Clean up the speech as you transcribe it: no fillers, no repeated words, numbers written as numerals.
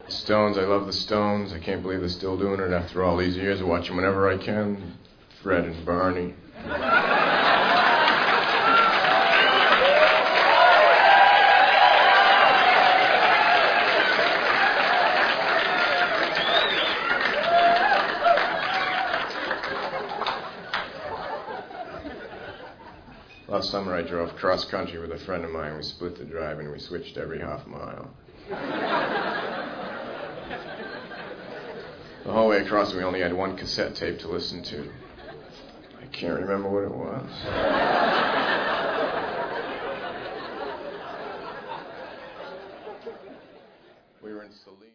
Stones, I love the Stones. I can't believe they're still doing it after all these years. I watch them whenever I can. Fred and Barney. Last summer I drove cross country with a friend of mine. We split the drive and we switched every half mile. The whole way across we only had one cassette tape to listen to. I can't remember what it was. We were in Saline.